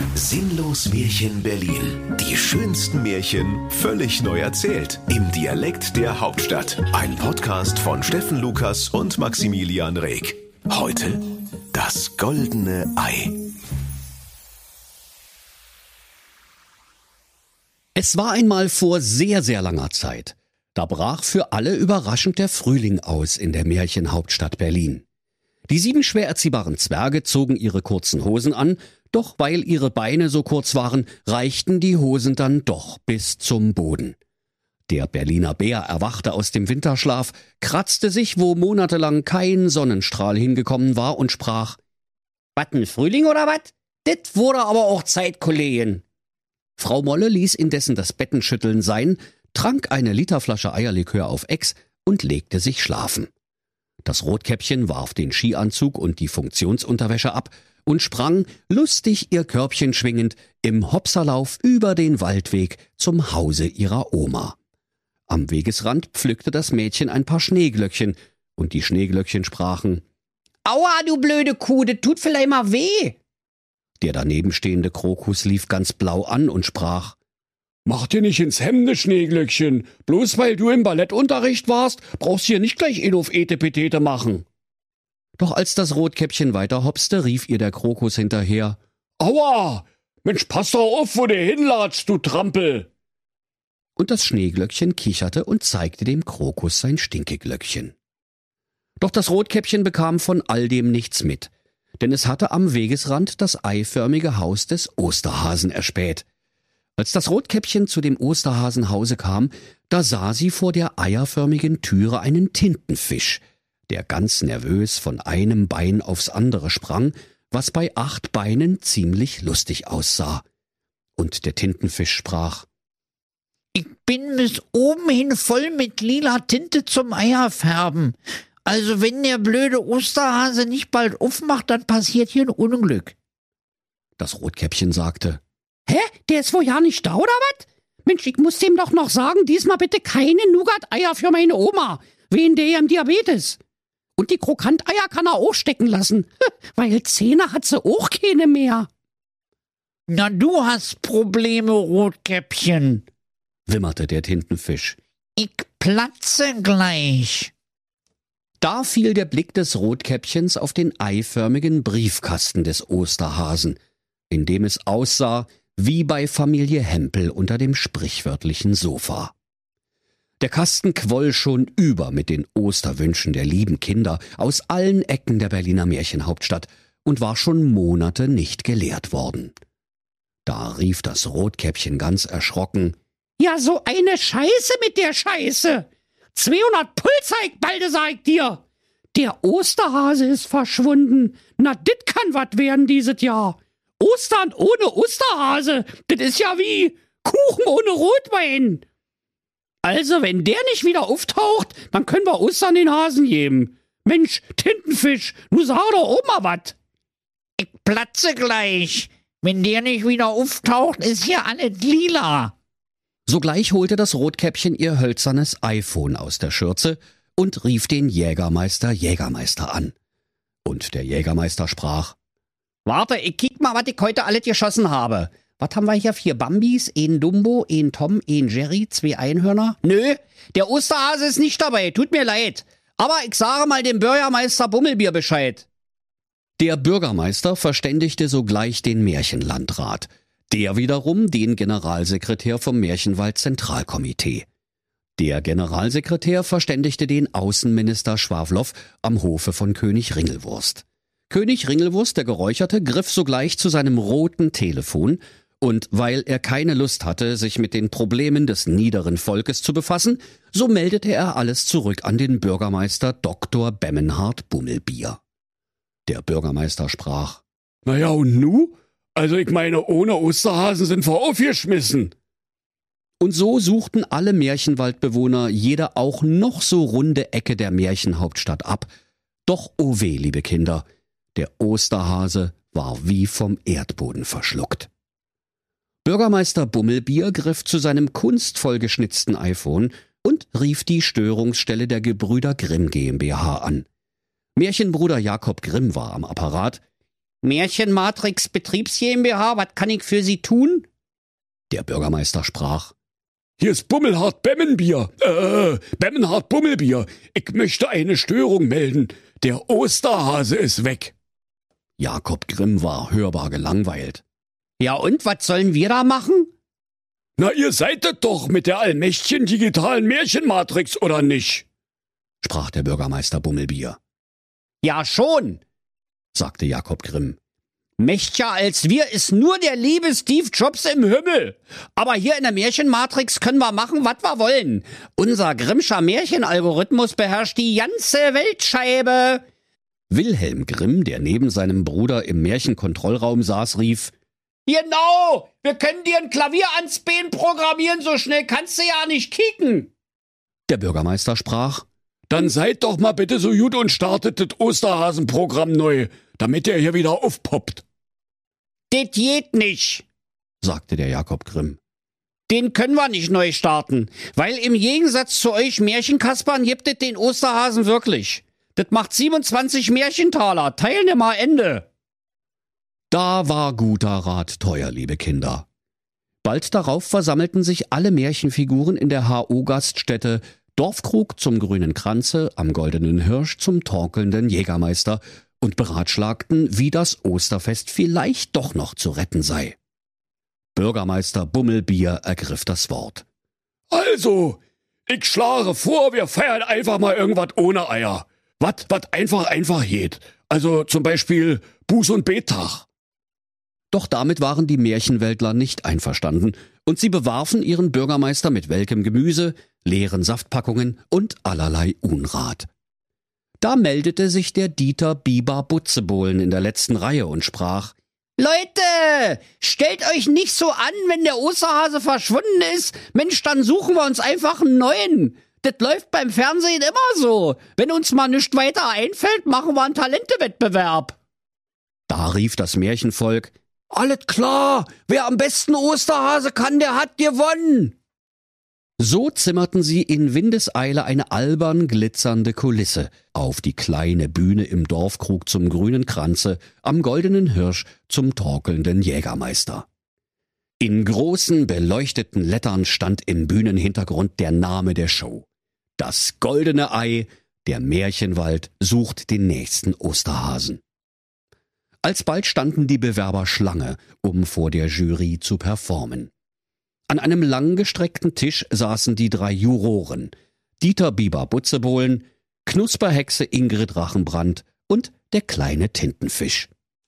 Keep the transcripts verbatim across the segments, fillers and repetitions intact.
Sinnlos Märchen Berlin. Die schönsten Märchen völlig neu erzählt. Im Dialekt der Hauptstadt. Ein Podcast von Steffen Lukas und Maximilian Reg. Heute das goldene Ei. Es war einmal vor sehr, sehr langer Zeit. Da brach für alle überraschend der Frühling aus in der Märchenhauptstadt Berlin. Die sieben schwer erziehbaren Zwerge zogen ihre kurzen Hosen an, doch weil ihre Beine so kurz waren, reichten die Hosen dann doch bis zum Boden. Der Berliner Bär erwachte aus dem Winterschlaf, kratzte sich, wo monatelang kein Sonnenstrahl hingekommen war, und sprach: »Wat, ein Frühling oder wat? Dit wurde aber auch Zeit, Kollegin.« Frau Molle ließ indessen das Bettenschütteln sein, trank eine Literflasche Eierlikör auf Ex und legte sich schlafen. Das Rotkäppchen warf den Skianzug und die Funktionsunterwäsche ab und sprang, lustig ihr Körbchen schwingend, im Hopserlauf über den Waldweg zum Hause ihrer Oma. Am Wegesrand pflückte das Mädchen ein paar Schneeglöckchen, und die Schneeglöckchen sprachen: »Aua, du blöde Kuh, das tut vielleicht mal weh.« Der danebenstehende Krokus lief ganz blau an und sprach: »Mach dir nicht ins Hemde, Schneeglöckchen. Bloß weil du im Ballettunterricht warst, brauchst du hier nicht gleich in auf Etepetete machen.« Doch als das Rotkäppchen weiter hopste, rief ihr der Krokus hinterher: »Aua! Mensch, pass doch auf, wo du hinlatschst, du Trampel!« Und das Schneeglöckchen kicherte und zeigte dem Krokus sein Stinkeglöckchen. Doch das Rotkäppchen bekam von all dem nichts mit, denn es hatte am Wegesrand das eiförmige Haus des Osterhasen erspäht. Als das Rotkäppchen zu dem Osterhasenhause kam, da sah sie vor der eierförmigen Türe einen Tintenfisch, der ganz nervös von einem Bein aufs andere sprang, was bei acht Beinen ziemlich lustig aussah. Und der Tintenfisch sprach: »Ich bin bis oben hin voll mit lila Tinte zum Eierfärben. Also wenn der blöde Osterhase nicht bald aufmacht, dann passiert hier ein Unglück.« Das Rotkäppchen sagte: »Hä, der ist wohl ja nicht da, oder wat? Mensch, ich muss dem doch noch sagen, diesmal bitte keine Nougat-Eier für meine Oma, wegen der am Diabetes. Und die Krokanteier kann er auch stecken lassen, weil Zähne hat sie auch keine mehr.« »Na, du hast Probleme, Rotkäppchen«, wimmerte der Tintenfisch. »Ich platze gleich.« Da fiel der Blick des Rotkäppchens auf den eiförmigen Briefkasten des Osterhasen, in dem es aussah wie bei Familie Hempel unter dem sprichwörtlichen Sofa. Der Kasten quoll schon über mit den Osterwünschen der lieben Kinder aus allen Ecken der Berliner Märchenhauptstadt und war schon Monate nicht geleert worden. Da rief das Rotkäppchen ganz erschrocken: »Ja, so eine Scheiße mit der Scheiße! zweihundert Pulzeig, balde, sag ich dir! Der Osterhase ist verschwunden! Na, dit kann wat werden dieses Jahr! Ostern ohne Osterhase, das ist ja wie Kuchen ohne Rotwein. Also, wenn der nicht wieder auftaucht, dann können wir Ostern den Hasen geben. Mensch, Tintenfisch, nu sag doch auch mal wat.« »Ich platze gleich. Wenn der nicht wieder auftaucht, ist hier alles lila.« Sogleich holte das Rotkäppchen ihr hölzernes iPhone aus der Schürze und rief den Jägermeister Jägermeister an. Und der Jägermeister sprach: »Warte, ich kick mal, was ich heute alles geschossen habe. Was haben wir hier? Vier Bambis, ein Dumbo, ein Tom, ein Jerry, zwei Einhörner? Nö, der Osterhase ist nicht dabei, tut mir leid. Aber ich sage mal dem Bürgermeister Bummelbier Bescheid.« Der Bürgermeister verständigte sogleich den Märchenlandrat, der wiederum den Generalsekretär vom Märchenwald-Zentralkomitee. Der Generalsekretär verständigte den Außenminister Schwawlow am Hofe von König Ringelwurst. König Ringelwurst, der Geräucherte, griff sogleich zu seinem roten Telefon, und weil er keine Lust hatte, sich mit den Problemen des niederen Volkes zu befassen, so meldete er alles zurück an den Bürgermeister Doktor Bemmenhard Bummelbier. Der Bürgermeister sprach: »Na ja, und nu? Also ich meine, ohne Osterhasen sind wir aufgeschmissen.« Und so suchten alle Märchenwaldbewohner jede auch noch so runde Ecke der Märchenhauptstadt ab. Doch oh weh, liebe Kinder, der Osterhase war wie vom Erdboden verschluckt. Bürgermeister Bummelbier griff zu seinem kunstvoll geschnitzten iPhone und rief die Störungsstelle der Gebrüder Grimm GmbH an. Märchenbruder Jakob Grimm war am Apparat. Märchenmatrix Betriebs GmbH, was kann ich für Sie tun? Der Bürgermeister sprach: Hier ist Bummelhart Bemmenbier, äh, Bemmenhart Bummelbier. Ich möchte eine Störung melden. Der Osterhase ist weg. Jakob Grimm war hörbar gelangweilt. Ja und, was sollen wir da machen? Na, ihr seid es doch mit der allmächtigen digitalen Märchenmatrix, oder nicht? Sprach der Bürgermeister Bummelbier. Ja schon, sagte Jakob Grimm. Mächtiger als wir ist nur der liebe Steve Jobs im Himmel. Aber hier in der Märchenmatrix können wir machen, was wir wollen. Unser Grimmscher Märchenalgorithmus beherrscht die ganze Weltscheibe. Wilhelm Grimm, der neben seinem Bruder im Märchenkontrollraum saß, rief: Genau, wir können dir ein Klavier ans Bein programmieren, so schnell kannst du ja nicht kicken. Der Bürgermeister sprach: Dann seid doch mal bitte so gut und startet das Osterhasenprogramm neu, damit der hier wieder aufpoppt. Das geht nicht, sagte der Jakob Grimm. Den können wir nicht neu starten, weil im Gegensatz zu euch Märchenkaspern gibt es den Osterhasen wirklich. Das macht siebenundzwanzig Märchentaler, Teilnehmer Ende. Da war guter Rat teuer, liebe Kinder. Bald darauf versammelten sich alle Märchenfiguren in der H O-Gaststätte Dorfkrug zum Grünen Kranze, am Goldenen Hirsch zum torkelnden Jägermeister und beratschlagten, wie das Osterfest vielleicht doch noch zu retten sei. Bürgermeister Bummelbier ergriff das Wort. Also, ich schlage vor, wir feiern einfach mal irgendwas ohne Eier. Was, was einfach, einfach geht. Also zum Beispiel Buß- und Bettag. Doch damit waren die Märchenweltler nicht einverstanden und sie bewarfen ihren Bürgermeister mit welkem Gemüse, leeren Saftpackungen und allerlei Unrat. Da meldete sich der Dieter Biber Butzebohlen in der letzten Reihe und sprach: Leute, stellt euch nicht so an, wenn der Osterhase verschwunden ist. Mensch, dann suchen wir uns einfach einen neuen. Das läuft beim Fernsehen immer so. Wenn uns mal nichts weiter einfällt, machen wir einen Talentewettbewerb. Da rief das Märchenvolk: Alles klar, wer am besten Osterhase kann, der hat gewonnen. So zimmerten sie in Windeseile eine albern glitzernde Kulisse auf die kleine Bühne im Dorfkrug zum Grünen Kranze, am Goldenen Hirsch zum torkelnden Jägermeister. In großen, beleuchteten Lettern stand im Bühnenhintergrund der Name der Show: Das goldene Ei, der Märchenwald sucht den nächsten Osterhasen. Alsbald standen die Bewerber Schlange, um vor der Jury zu performen. An einem langgestreckten Tisch saßen die drei Juroren: Dieter Biber Butzebohlen, Knusperhexe Ingrid Rachenbrand und der kleine Tintenfisch.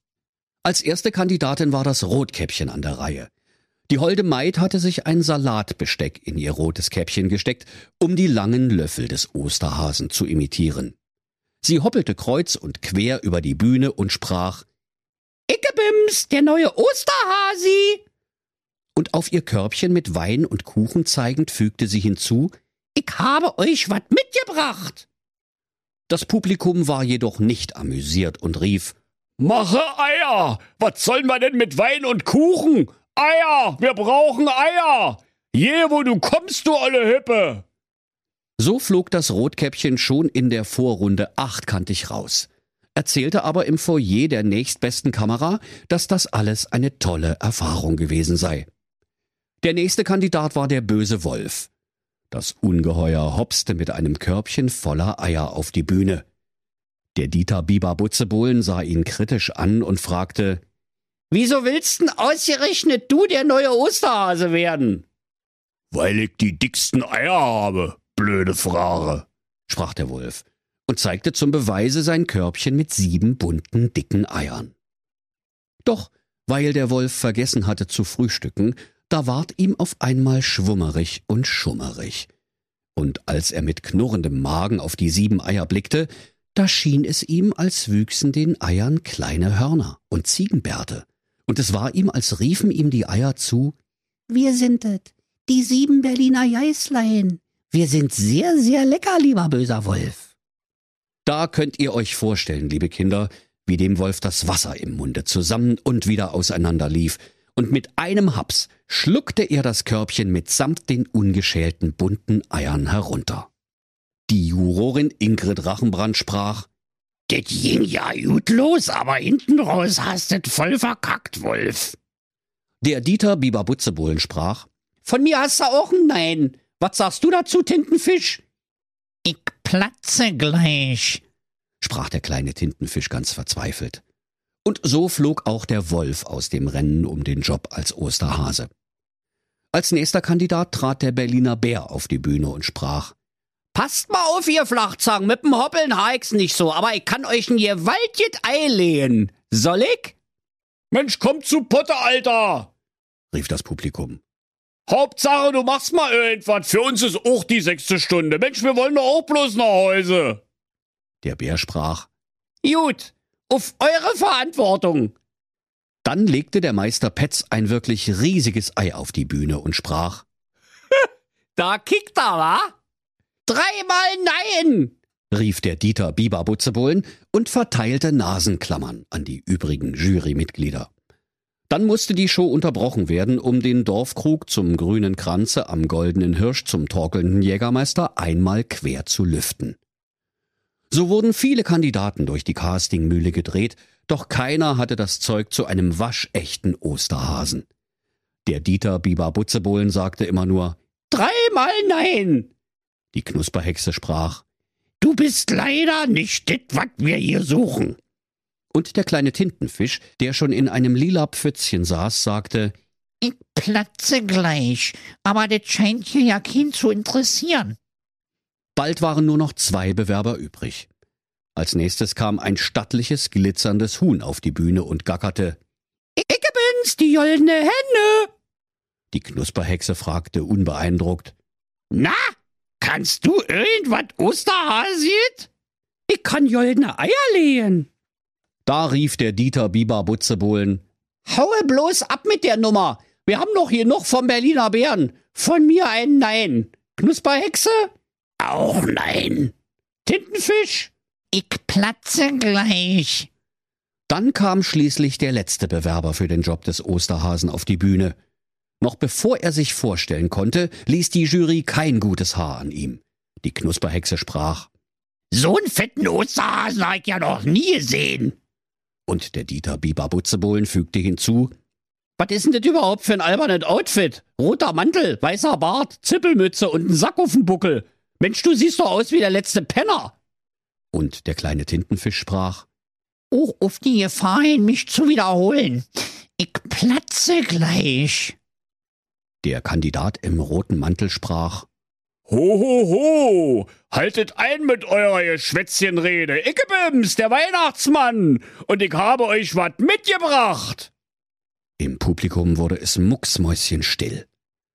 Als erste Kandidatin war das Rotkäppchen an der Reihe. Die holde Maid hatte sich ein Salatbesteck in ihr rotes Käppchen gesteckt, um die langen Löffel des Osterhasen zu imitieren. Sie hoppelte kreuz und quer über die Bühne und sprach: Ickebims, der neue Osterhasi! Und auf ihr Körbchen mit Wein und Kuchen zeigend fügte sie hinzu: Ich habe euch was mitgebracht. Das Publikum war jedoch nicht amüsiert und rief: Mache Eier! Was sollen wir denn mit Wein und Kuchen? Eier! Wir brauchen Eier! Je, wo du kommst, du olle Hippe! So flog das Rotkäppchen schon in der Vorrunde achtkantig raus, erzählte aber im Foyer der nächstbesten Kamera, dass das alles eine tolle Erfahrung gewesen sei. Der nächste Kandidat war der böse Wolf. Das Ungeheuer hopste mit einem Körbchen voller Eier auf die Bühne. Der Dieter Biber Butzebohlen sah ihn kritisch an und fragte: Wieso willst denn ausgerechnet du der neue Osterhase werden? Weil ich die dicksten Eier habe, blöde Frage, sprach der Wolf und zeigte zum Beweise sein Körbchen mit sieben bunten, dicken Eiern. Doch weil der Wolf vergessen hatte zu frühstücken, da ward ihm auf einmal schwummerig und schummerig. Und als er mit knurrendem Magen auf die sieben Eier blickte, da schien es ihm, als wüchsen den Eiern kleine Hörner und Ziegenbärte. Und es war ihm, als riefen ihm die Eier zu: Wir sind es, die sieben Berliner Geißlein. Wir sind sehr, sehr lecker, lieber böser Wolf. Da könnt ihr euch vorstellen, liebe Kinder, wie dem Wolf das Wasser im Munde zusammen und wieder auseinander lief, und mit einem Haps schluckte er das Körbchen mitsamt den ungeschälten bunten Eiern herunter. Die Jurorin Ingrid Rachenbrand sprach: Das ging ja gut los, aber hinten raus hast du voll verkackt, Wolf. Der Dieter Biber Butzebohlen sprach: Von mir hast du auch ein Nein. Was sagst du dazu, Tintenfisch? Ich platze gleich, sprach der kleine Tintenfisch ganz verzweifelt. Und so flog auch der Wolf aus dem Rennen um den Job als Osterhase. Als nächster Kandidat trat der Berliner Bär auf die Bühne und sprach: Passt mal auf, ihr Flachzangen, mit dem Hoppeln haik's nicht so, aber ich kann euch ein gewaltiges Ei lehen. Soll ich? Mensch, komm zu Potte, Alter, rief das Publikum. Hauptsache, du machst mal irgendwas. Für uns ist auch die sechste Stunde. Mensch, wir wollen doch auch bloß nach Hause. Der Bär sprach: Gut, auf eure Verantwortung. Dann legte der Meister Petz ein wirklich riesiges Ei auf die Bühne und sprach: Da kickt er, wa? Dreimal Nein, rief der Dieter Biber Butzebohlen und verteilte Nasenklammern an die übrigen Jurymitglieder. Dann musste die Show unterbrochen werden, um den Dorfkrug zum grünen Kranze am Goldenen Hirsch zum torkelnden Jägermeister einmal quer zu lüften. So wurden viele Kandidaten durch die Castingmühle gedreht, doch keiner hatte das Zeug zu einem waschechten Osterhasen. Der Dieter Biber Butzebohlen sagte immer nur: Dreimal Nein. Die Knusperhexe sprach: Du bist leider nicht das, was wir hier suchen. Und der kleine Tintenfisch, der schon in einem lila Pfützchen saß, sagte: Ich platze gleich, aber das scheint hier ja keinen zu interessieren. Bald waren nur noch zwei Bewerber übrig. Als nächstes kam ein stattliches, glitzerndes Huhn auf die Bühne und gackerte: Ich bin's, die goldene Henne. Die Knusperhexe fragte unbeeindruckt: Na, kannst du irgendwas Osterhasiet? Ich kann goldene Eier lehen. Da rief der Dieter Biber Butzebohlen: Haue bloß ab mit der Nummer. Wir haben noch genug vom Berliner Bären. Von mir ein Nein. Knusperhexe? Auch Nein. Tintenfisch? Ich platze gleich. Dann kam schließlich der letzte Bewerber für den Job des Osterhasen auf die Bühne. Noch bevor er sich vorstellen konnte, ließ die Jury kein gutes Haar an ihm. Die Knusperhexe sprach: So einen fetten Osterhasen hab ich ja noch nie gesehen. Und der Dieter Biber Butzebohlen fügte hinzu: Was ist denn das überhaupt für ein albernes Outfit? Roter Mantel, weißer Bart, Zippelmütze und ein Sack auf dem Buckel. Mensch, du siehst doch aus wie der letzte Penner. Und der kleine Tintenfisch sprach: Oh, auf die Gefahr hin, mich zu wiederholen. Ich platze gleich. Der Kandidat im roten Mantel sprach: Ho, ho, ho, haltet ein mit eurer Geschwätzchenrede. Ich bin's, der Weihnachtsmann, und ich habe euch was mitgebracht. Im Publikum wurde es mucksmäuschenstill.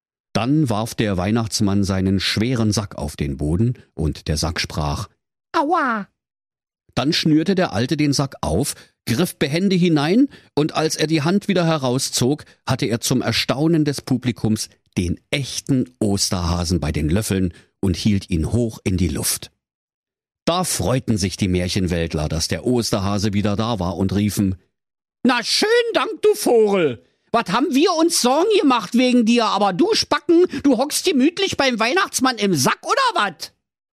Dann warf der Weihnachtsmann seinen schweren Sack auf den Boden, und der Sack sprach: Aua. Dann schnürte der Alte den Sack auf, griff behende hinein, und als er die Hand wieder herauszog, hatte er zum Erstaunen des Publikums den echten Osterhasen bei den Löffeln und hielt ihn hoch in die Luft. Da freuten sich die Märchenweltler, dass der Osterhase wieder da war, und riefen: Na schön Dank, du Vogel. Was haben wir uns Sorgen gemacht wegen dir, aber du Spacken, du hockst gemütlich beim Weihnachtsmann im Sack, oder was?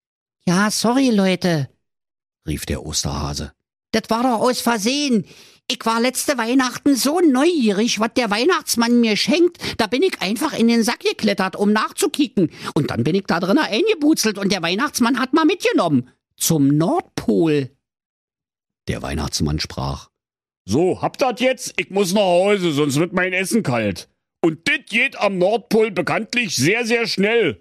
Ja, sorry, Leute, rief der Osterhase. Das war doch aus Versehen. Ich war letzte Weihnachten so neugierig, was der Weihnachtsmann mir schenkt, da bin ich einfach in den Sack geklettert, um nachzukicken. Und dann bin ich da drinnen eingebutzelt und der Weihnachtsmann hat mal mitgenommen. Zum Nordpol. Der Weihnachtsmann sprach: So, habt das jetzt? Ich muss nach Hause, sonst wird mein Essen kalt. Und dit geht am Nordpol bekanntlich sehr, sehr schnell.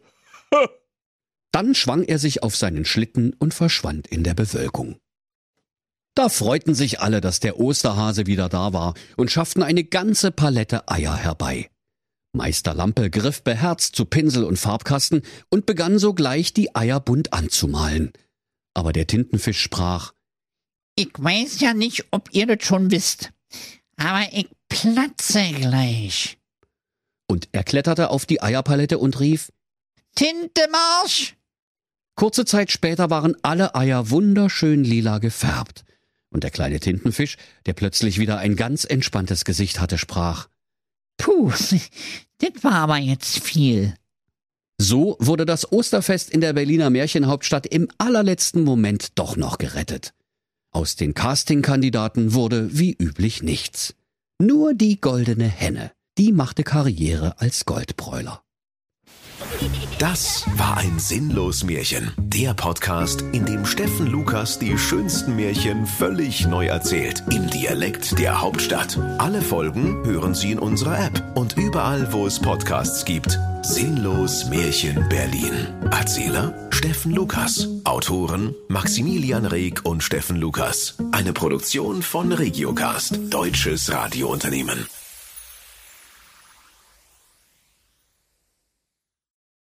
Dann schwang er sich auf seinen Schlitten und verschwand in der Bewölkung. Da freuten sich alle, dass der Osterhase wieder da war, und schafften eine ganze Palette Eier herbei. Meister Lampe griff beherzt zu Pinsel und Farbkasten und begann sogleich die Eier bunt anzumalen. Aber der Tintenfisch sprach: Ich weiß ja nicht, ob ihr das schon wisst, aber ich platze gleich. Und er kletterte auf die Eierpalette und rief: Tintemarsch! Kurze Zeit später waren alle Eier wunderschön lila gefärbt. Und der kleine Tintenfisch, der plötzlich wieder ein ganz entspanntes Gesicht hatte, sprach: Puh, das war aber jetzt viel. So wurde das Osterfest in der Berliner Märchenhauptstadt im allerletzten Moment doch noch gerettet. Aus den Castingkandidaten wurde wie üblich nichts. Nur die goldene Henne, die machte Karriere als Goldbräuler. Das war ein Sinnlos-Märchen. Der Podcast, in dem Steffen Lukas die schönsten Märchen völlig neu erzählt. Im Dialekt der Hauptstadt. Alle Folgen hören Sie in unserer App und überall, wo es Podcasts gibt. Sinnlos-Märchen Berlin. Erzähler Steffen Lukas. Autoren Maximilian Reg und Steffen Lukas. Eine Produktion von Regiocast, deutsches Radiounternehmen.